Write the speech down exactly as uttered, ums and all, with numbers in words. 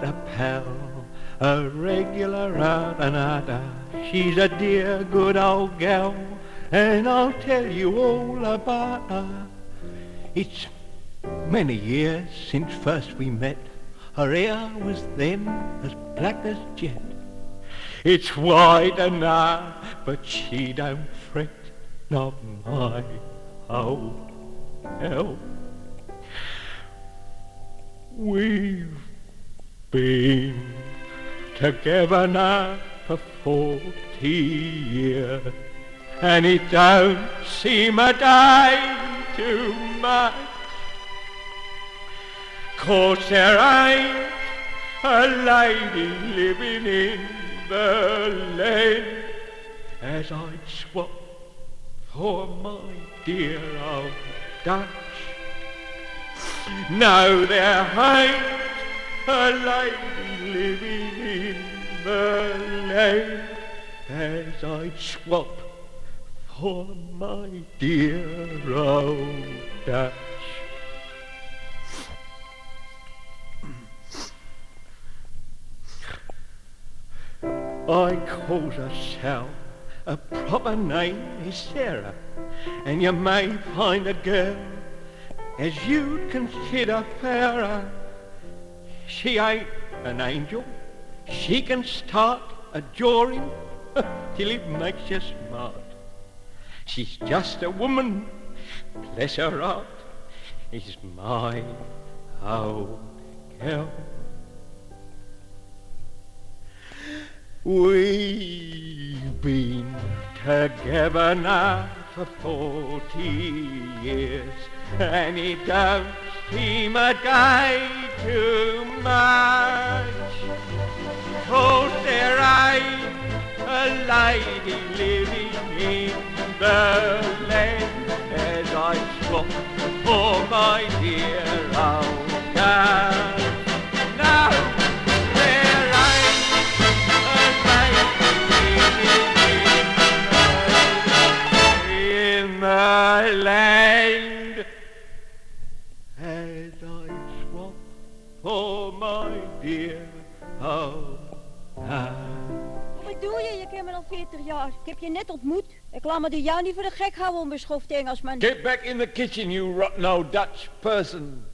got a pal, a regular out and outer. She's a dear good old gal, and I'll tell you all about her. It's many years since first we met. Her hair was then as black as jet. It's white now, but she don't fret, not my old hell. We've been together now for forty years, and it don't seem a day too much. 'Cause there ain't a lady living in the land as I'd swap for my dear old Dutch. No, there ain't a lady living in the land as I'd swap for my dear old Dutch. I calls her Sal, her proper name is Sarah, and you may find a girl as you'd consider fairer. She ain't an angel, she can start a jawing till it makes you smart. She's just a woman, bless her heart, is my old girl. We've been together now for forty years, and it don't seem a day too much. 'Cause there ain't a lady living in the land as I swap for my dear old girl. No, there ain't a lady living in the land as I swap for my dear old girl. Wat doe je? Je kent me al veertig jaar. Ik heb je net ontmoet. Ik laat me door jou niet voor de gek houden, onbeschoft Engelsman. Get back in the kitchen, you rotten old Dutch person.